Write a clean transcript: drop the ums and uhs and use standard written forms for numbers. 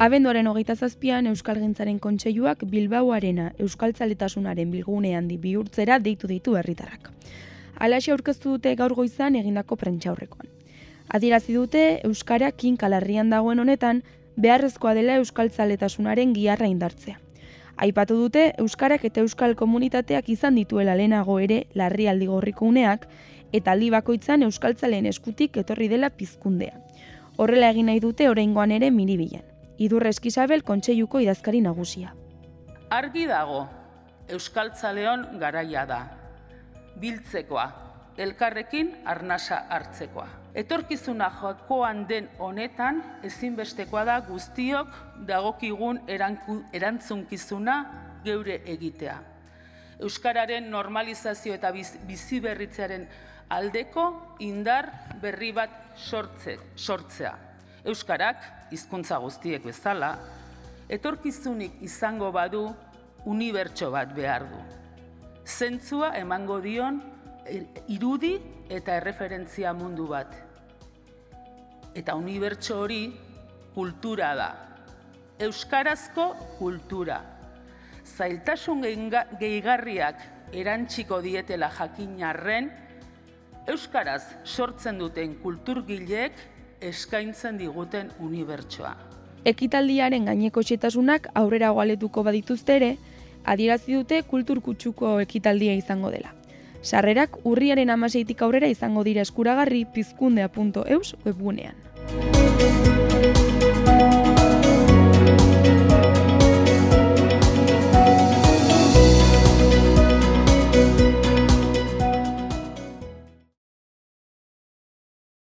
Abenduaren 27an Euskalgintzaren Kontseiluak Bilbao Arena euskaltzaletasunaren bilgune handi bihurtzera deitu ditu herritarrak. Halaxe aurkeztu dute gaur goizan egindako prentsaurrekoan. Adierazi dute euskara kinkalarrian dagoen honetan beharrezkoa dela euskaltzaletasunaren giharra indartzea. Aipatu dute euskarak eta euskal komunitateak izan dituela lehenago ere larrialdi gorriko uneak eta aldi bakoitzan euskaltzaleen eskutik etorri dela pizkundea. Horrela egin nahi dute oraingoan ere Miribilan. Idurre Eskizabel Kontseiluko idazkari nagusia. Argi dago, euskaltzaleon garaia da. Biltzekoa, elkarrekin arnasa hartzekoa. Etorkizuna jokoan den honetan ezinbestekoa da guztiok dagokigun erantzunkizuna geure egitea. Euskararen normalizazio eta biziberritzearen aldeko indar berri bat sortzea. Euskarak, hizkuntza guztiek bezala, etorkizunik izango badu unibertso bat behar du. Zentzua emango dion irudi eta erreferentzia mundu bat. Eta unibertso hori kultura da. Euskarazko kultura. Zailtasun gehigarriak erantsiko dietela jakinarren, euskaraz sortzen duten kulturgileek eskaintzen diguten unibertsoa. Ekitaldiaren gaineko xetasunak aurrera goaletuko badituzte ere, adierazi dute kultur kutsuko ekitaldia izango dela. Sarrerak urriaren 16tik aurrera izango dira eskuragarri pizkundea.eus webgunean.